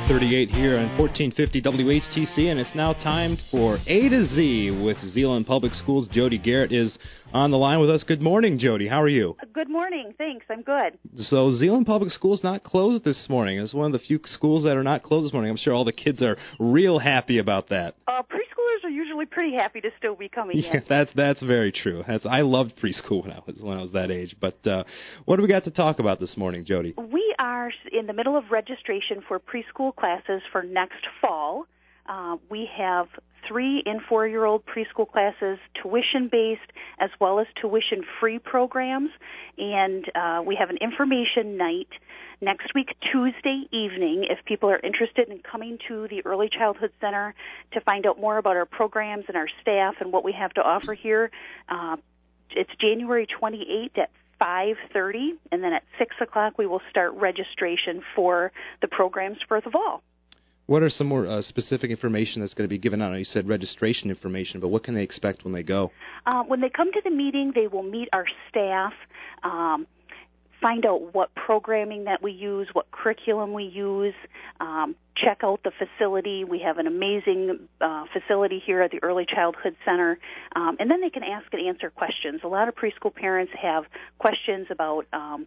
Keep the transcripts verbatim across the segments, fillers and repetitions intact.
thirty-eight here on fourteen fifty W H T C, and it's now time for A to Z with Zeeland Public Schools. Jody Garrett is on the line with us. Good morning, Jody. How are you? Good morning. Thanks. I'm good. So Zeeland Public Schools not closed this morning. It's one of the few schools that are not closed this morning. I'm sure all the kids are real happy about that. Uh, preschoolers are usually pretty happy to still be coming yeah, in. That's that's very true. That's, I loved preschool when I was when I was that age. But uh, what do we got to talk about this morning, Jody? We are in the middle of registration for preschool classes for next fall. Uh, we have three and four-year-old preschool classes, tuition-based as well as tuition-free programs, and uh, we have an information night next week, Tuesday evening, if people are interested in coming to the Early Childhood Center to find out more about our programs and our staff and what we have to offer here. Uh, it's January twenty-eighth at five thirty, and then at six o'clock we will start registration for the programs for the fall. What are some more uh, specific information that's going to be given out? You said registration information, but what can they expect when they go? Uh, when they come to the meeting, they will meet our staff, um, find out what programming that we use, what curriculum we use, um, check out the facility. We have an amazing uh, facility here at the Early Childhood Center, um, and then they can ask and answer questions. A lot of preschool parents have questions about um,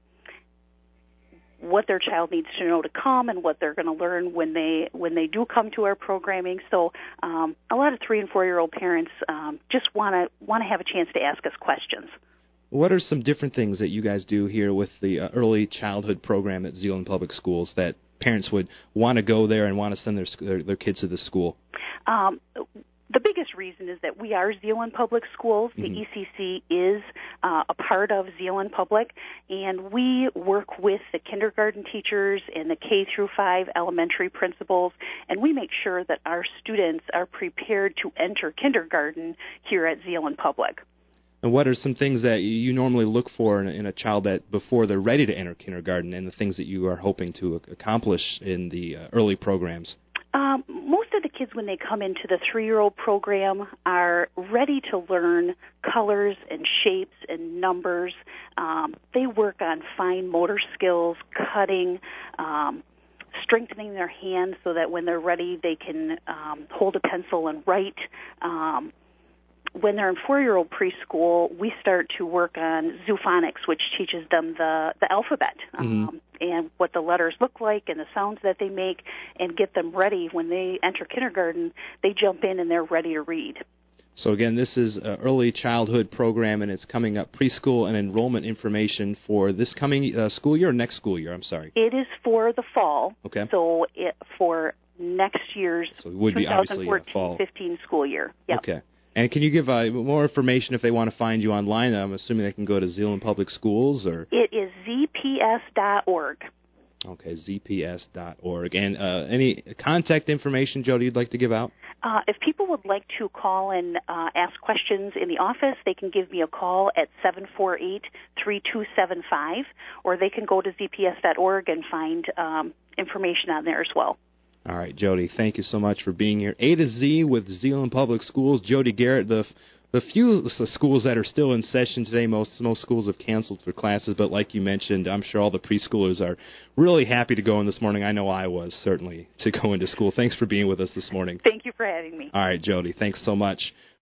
what their child needs to know to come and what they're going to learn when they when they do come to our programming. So um, a lot of three and four year old parents um, just want to want to have a chance to ask us questions. What are some different things that you guys do here with the uh, early childhood program at Zeeland Public Schools that parents would want to go there and want to send their their, their kids to the school? Um, The biggest reason is that we are Zeeland Public Schools. The mm-hmm. E C C is uh, a part of Zeeland Public, and we work with the kindergarten teachers and the K through five elementary principals, and we make sure that our students are prepared to enter kindergarten here at Zeeland Public. And what are some things that you normally look for in a, in a child that before they're ready to enter kindergarten, and the things that you are hoping to accomplish in the uh, early programs? Um, most of the kids, when they come into the three-year-old program, are ready to learn colors and shapes and numbers. Um, they work on fine motor skills, cutting, um, strengthening their hands so that when they're ready, they can um, hold a pencil and write. Um, when they're in four-year-old preschool, we start to work on zoophonics, which teaches them the, the alphabet. Mm-hmm. Um, and what the letters look like and the sounds that they make, and get them ready. When they enter kindergarten, they jump in and they're ready to read. So again, this is an early childhood program, and it's coming up preschool and enrollment information for this coming uh, school year or next school year, I'm sorry? It is for the fall. Okay. So it, for next year's so it would be obviously fall. twenty fourteen fifteen school year. Yep. Okay. And can you give uh, more information if they want to find you online? I'm assuming they can go to Zeeland Public Schools, or it is z p s dot org. Okay, z p s dot org. And uh, any contact information, Jody, you'd like to give out? Uh, if people would like to call and uh, ask questions in the office, they can give me a call at seven four eight, three two seven five, or they can go to z p s dot org and find um, information on there as well. All right, Jody, thank you so much for being here. A to Z with Zeeland Public Schools. Jody Garrett, the the few schools that are still in session today, most most schools have canceled for classes, but like you mentioned, I'm sure all the preschoolers are really happy to go in this morning. I know I was, certainly, to go into school. Thanks for being with us this morning. Thank you for having me. All right, Jody, thanks so much.